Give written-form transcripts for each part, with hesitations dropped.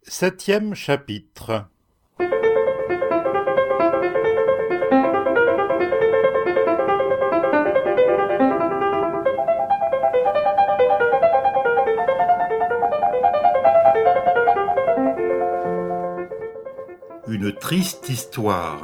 Septième chapitre. Une triste histoire.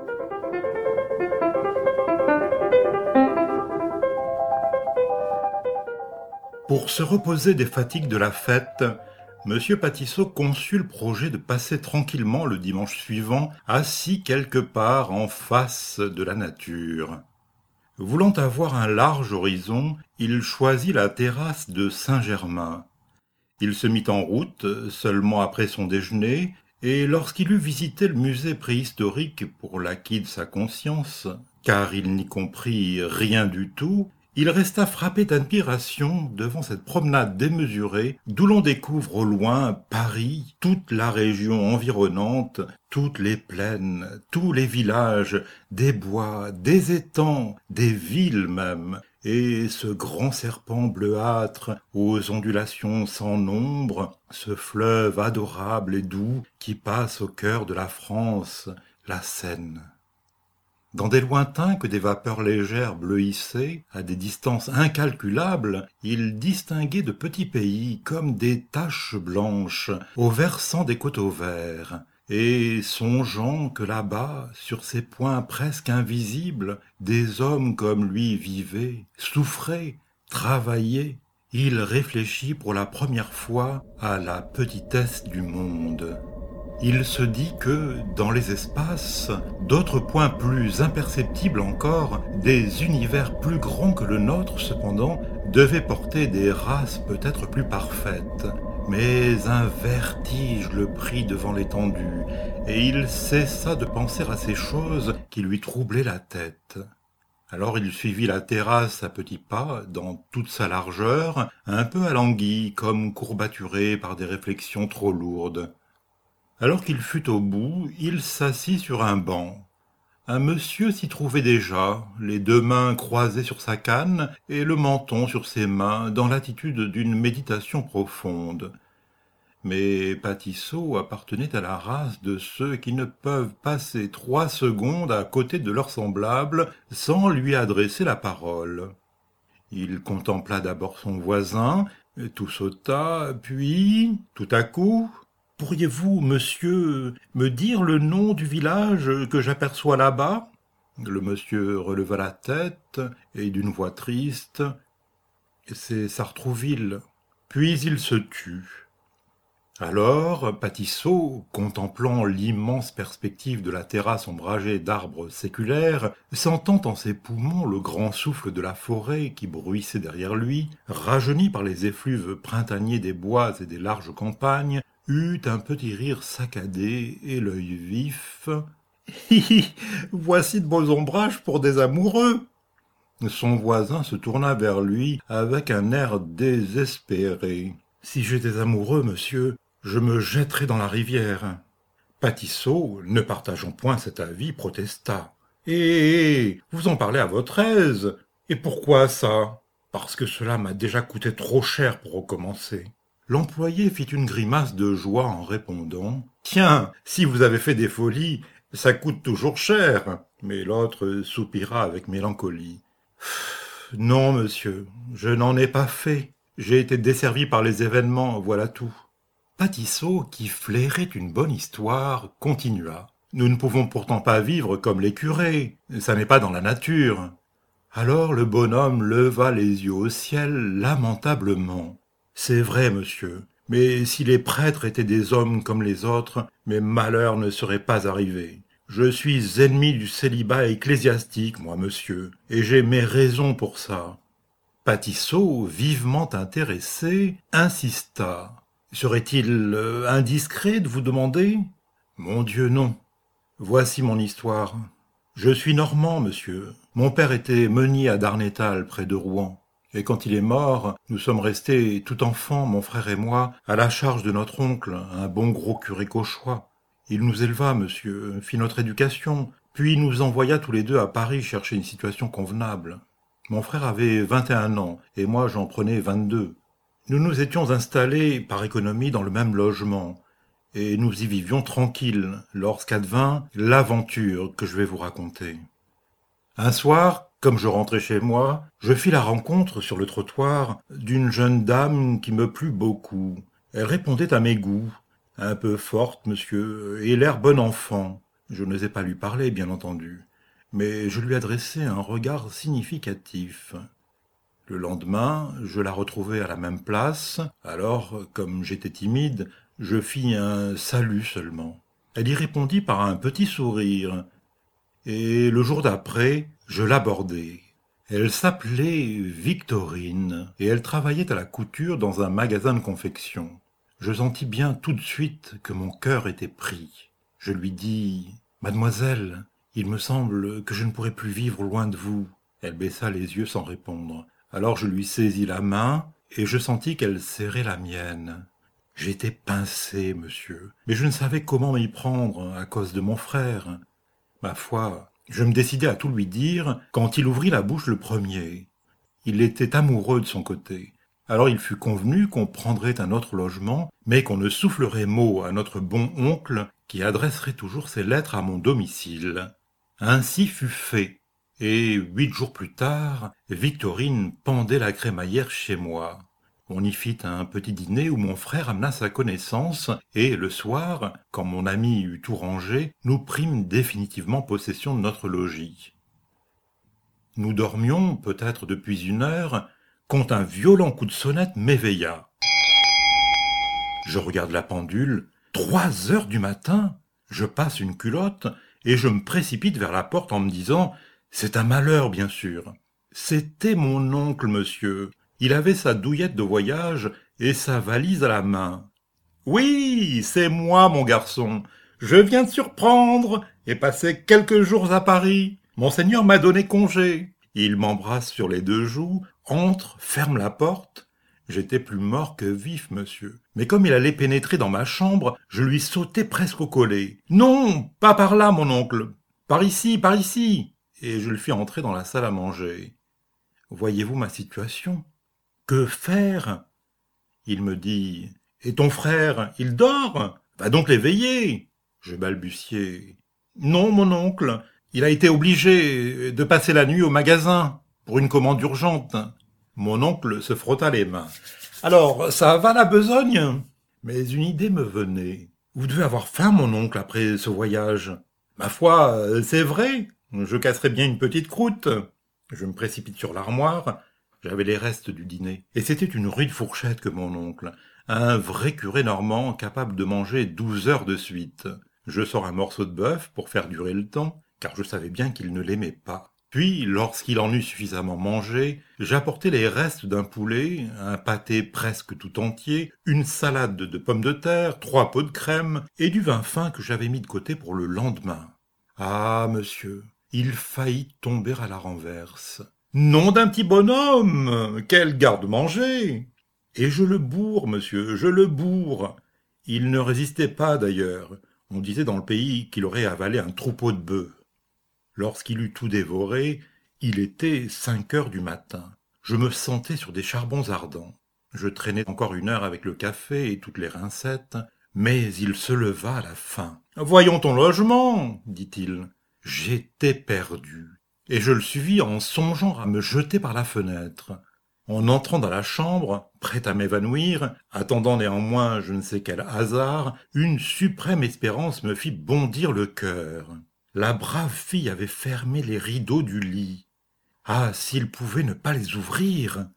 Pour se reposer des fatigues de la fête, Monsieur Patisseau conçut le projet de passer tranquillement le dimanche suivant, assis quelque part en face de la nature. Voulant avoir un large horizon, il choisit la terrasse de Saint-Germain. Il se mit en route seulement après son déjeuner, et lorsqu'il eut visité le musée préhistorique pour l'acquit de sa conscience, car il n'y comprit rien du tout, il resta frappé d'admiration devant cette promenade démesurée d'où l'on découvre au loin Paris, toute la région environnante, toutes les plaines, tous les villages, des bois, des étangs, des villes même, et ce grand serpent bleuâtre aux ondulations sans nombre, ce fleuve adorable et doux qui passe au cœur de la France, la Seine. Dans des lointains que des vapeurs légères bleuissaient, à des distances incalculables, il distinguait de petits pays comme des taches blanches au versant des coteaux verts, et songeant que là-bas, sur ces points presque invisibles, des hommes comme lui vivaient, souffraient, travaillaient, il réfléchit pour la première fois à la petitesse du monde. Il se dit que, dans les espaces, d'autres points plus imperceptibles encore, des univers plus grands que le nôtre cependant, devaient porter des races peut-être plus parfaites. Mais un vertige le prit devant l'étendue, et il cessa de penser à ces choses qui lui troublaient la tête. Alors il suivit la terrasse à petits pas, dans toute sa largeur, un peu alangui, comme courbaturé par des réflexions trop lourdes. Alors qu'il fut au bout, il s'assit sur un banc. Un monsieur s'y trouvait déjà, les deux mains croisées sur sa canne et le menton sur ses mains, dans l'attitude d'une méditation profonde. Mais Patisseau appartenait à la race de ceux qui ne peuvent passer 3 secondes à côté de leur semblable sans lui adresser la parole. Il contempla d'abord son voisin, tout sauta, puis, tout à coup, « Pourriez-vous, monsieur, me dire le nom du village que j'aperçois là-bas » Le monsieur releva la tête, et d'une voix triste, « C'est Sartrouville. » Puis il se tut. Alors, Patisseau, contemplant l'immense perspective de la terrasse ombragée d'arbres séculaires, sentant en ses poumons le grand souffle de la forêt qui bruissait derrière lui, rajeuni par les effluves printaniers des bois et des larges campagnes, eut un petit rire saccadé et l'œil vif. « Hi hi, voici de beaux ombrages pour des amoureux !» Son voisin se tourna vers lui avec un air désespéré. « Si j'étais amoureux, monsieur, je me jetterais dans la rivière. » Patisseau, ne partageant point cet avis, protesta. « Vous en parlez à votre aise. Et pourquoi ça ? Parce que cela m'a déjà coûté trop cher pour recommencer. » L'employé fit une grimace de joie en répondant « Tiens, si vous avez fait des folies, ça coûte toujours cher. » Mais l'autre soupira avec mélancolie. « Non, monsieur, je n'en ai pas fait. J'ai été desservi par les événements, voilà tout. » Patisseau, qui flairait une bonne histoire, continua. « Nous ne pouvons pourtant pas vivre comme les curés, ça n'est pas dans la nature. » Alors le bonhomme leva les yeux au ciel lamentablement. « C'est vrai, monsieur, mais si les prêtres étaient des hommes comme les autres, mes malheurs ne seraient pas arrivés. Je suis ennemi du célibat ecclésiastique, moi, monsieur, et j'ai mes raisons pour ça. » Patisseau, vivement intéressé, insista. « Serait-il indiscret de vous demander ?»« Mon Dieu, non. Voici mon histoire. Je suis normand, monsieur. Mon père était meunier à Darnétal, près de Rouen. Et quand il est mort, nous sommes restés tout enfants, mon frère et moi, à la charge de notre oncle, un bon gros curé cauchois. Il nous éleva, monsieur, fit notre éducation, puis nous envoya tous les deux à Paris chercher une situation convenable. Mon frère avait 21 ans, et moi j'en prenais 22. Nous nous étions installés, par économie, dans le même logement, et nous y vivions tranquilles lorsqu'advint l'aventure que je vais vous raconter. Un soir, comme je rentrais chez moi, je fis la rencontre sur le trottoir d'une jeune dame qui me plut beaucoup. Elle répondait à mes goûts, un peu forte, monsieur, et l'air bon enfant. Je n'osais pas lui parler, bien entendu, mais je lui adressai un regard significatif. Le lendemain, je la retrouvai à la même place, alors, comme j'étais timide, je fis un salut seulement. Elle y répondit par un petit sourire, et le jour d'après, je l'abordai. Elle s'appelait Victorine, et elle travaillait à la couture dans un magasin de confection. Je sentis bien tout de suite que mon cœur était pris. Je lui dis « Mademoiselle, il me semble que je ne pourrai plus vivre loin de vous. » Elle baissa les yeux sans répondre. Alors je lui saisis la main, et je sentis qu'elle serrait la mienne. J'étais pincé, monsieur, mais je ne savais comment m'y prendre à cause de mon frère. Ma foi, je me décidai à tout lui dire quand il ouvrit la bouche le premier. Il était amoureux de son côté. Alors il fut convenu qu'on prendrait un autre logement, mais qu'on ne soufflerait mot à notre bon oncle qui adresserait toujours ses lettres à mon domicile. Ainsi fut fait. Et 8 jours plus tard, Victorine pendait la crémaillère chez moi. On y fit un petit dîner où mon frère amena sa connaissance, et le soir, quand mon ami eut tout rangé, nous prîmes définitivement possession de notre logis. Nous dormions, peut-être depuis 1 heure, quand un violent coup de sonnette m'éveilla. Je regarde la pendule, 3 heures du matin, je passe une culotte, et je me précipite vers la porte en me disant « C'est un malheur, bien sûr ». C'était mon oncle, monsieur. Il avait sa douillette de voyage et sa valise à la main. « Oui, c'est moi, mon garçon. Je viens de surprendre et passer quelques jours à Paris. Monseigneur m'a donné congé. » Il m'embrasse sur les 2 joues, entre, ferme la porte. J'étais plus mort que vif, monsieur. Mais comme il allait pénétrer dans ma chambre, je lui sautai presque au collet. « Non, pas par là, mon oncle. Par ici, par ici !» Et je le fis entrer dans la salle à manger. Voyez-vous ma situation ? Que faire ? Il me dit « Et ton frère, il dort ? Va donc l'éveiller !» Je balbutiai. « Non, mon oncle, il a été obligé de passer la nuit au magasin pour une commande urgente. » Mon oncle se frotta les mains. « Alors, ça va la besogne ?» Mais une idée me venait. « Vous devez avoir faim, mon oncle, après ce voyage. »« Ma foi, c'est vrai, je casserai bien une petite croûte. » Je me précipite sur l'armoire. J'avais les restes du dîner. Et c'était une rude fourchette que mon oncle, un vrai curé normand capable de manger 12 heures de suite. Je sors un morceau de bœuf pour faire durer le temps, car je savais bien qu'il ne l'aimait pas. Puis, lorsqu'il en eut suffisamment mangé, j'apportai les restes d'un poulet, un pâté presque tout entier, une salade de pommes de terre, 3 pots de crème et du vin fin que j'avais mis de côté pour le lendemain. Ah, monsieur, il faillit tomber à la renverse. Nom d'un petit bonhomme, quel garde-manger! Et je le bourre, monsieur, je le bourre. Il ne résistait pas, d'ailleurs. On disait dans le pays qu'il aurait avalé un troupeau de bœufs. Lorsqu'il eut tout dévoré, il était 5 heures du matin. Je me sentais sur des charbons ardents. Je traînais encore 1 heure avec le café et toutes les rincettes, mais il se leva à la fin. « Voyons ton logement, dit-il. » J'étais perdu, et je le suivis en songeant à me jeter par la fenêtre. En entrant dans la chambre, prêt à m'évanouir, attendant néanmoins je ne sais quel hasard, une suprême espérance me fit bondir le cœur. La brave fille avait fermé les rideaux du lit. Ah, s'il pouvait ne pas les ouvrir!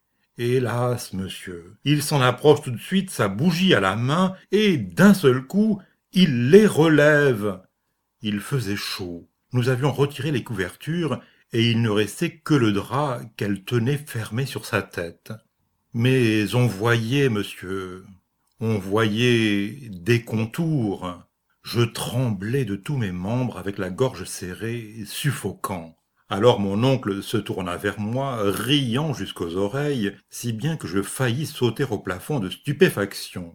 Hélas, monsieur, il s'en approche tout de suite, sa bougie à la main, et d'un seul coup, il les relève. Il faisait chaud. Nous avions retiré les couvertures, et il ne restait que le drap qu'elle tenait fermé sur sa tête. Mais on voyait, monsieur, on voyait des contours. Je tremblais de tous mes membres avec la gorge serrée, suffocant. Alors mon oncle se tourna vers moi, riant jusqu'aux oreilles, si bien que je faillis sauter au plafond de stupéfaction.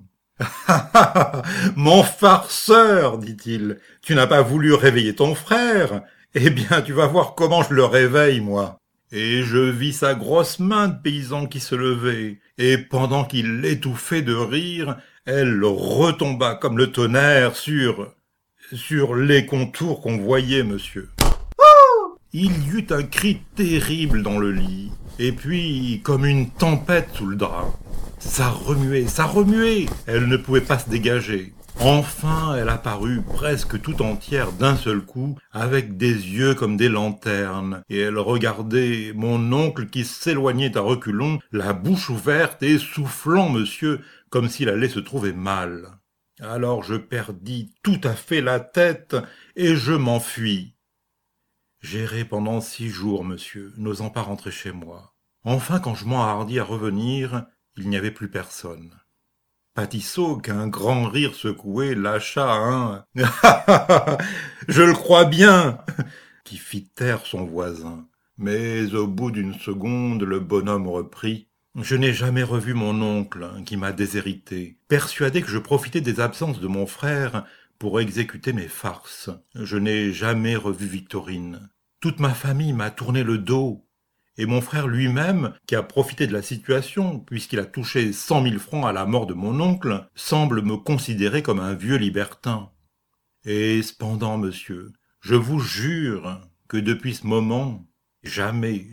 « Mon farceur, dit-il, tu n'as pas voulu réveiller ton frère ? Eh bien, tu vas voir comment je le réveille, moi. » Et je vis sa grosse main de paysan qui se levait, et pendant qu'il l'étouffait de rire, Elle retomba comme le tonnerre sur les contours qu'on voyait, monsieur. Il y eut un cri terrible dans le lit, et puis comme une tempête sous le drap. Ça remuait, elle ne pouvait pas se dégager. Enfin, elle apparut presque tout entière d'un seul coup, avec des yeux comme des lanternes, et elle regardait mon oncle qui s'éloignait à reculons, la bouche ouverte et soufflant, monsieur, comme s'il allait se trouver mal. Alors je perdis tout à fait la tête, et je m'enfuis. J'errai pendant 6 jours, monsieur, n'osant pas rentrer chez moi. Enfin, quand je m'enhardis à revenir, il n'y avait plus personne. Patissot, qu'un grand rire secoué, lâcha un « Je le crois bien !» qui fit taire son voisin. Mais au bout d'une seconde, le bonhomme reprit « Je n'ai jamais revu mon oncle, qui m'a déshérité, persuadé que je profitais des absences de mon frère pour exécuter mes farces. Je n'ai jamais revu Victorine. Toute ma famille m'a tourné le dos. Et mon frère lui-même, qui a profité de la situation, puisqu'il a touché 100 000 francs à la mort de mon oncle, semble me considérer comme un vieux libertin. Et cependant, monsieur, je vous jure que depuis ce moment, jamais,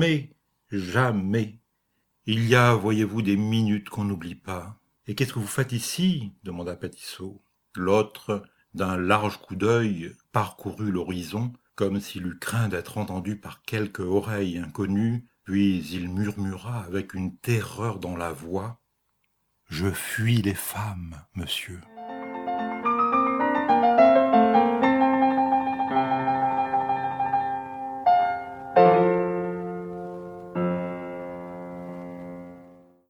il y a, voyez-vous, des minutes qu'on n'oublie pas. Et qu'est-ce que vous faites ici demanda Patissot. L'autre, d'un large coup d'œil, parcourut l'horizon, comme s'il eût craint d'être entendu par quelque oreille inconnue, puis il murmura avec une terreur dans la voix « Je fuis les femmes, monsieur. »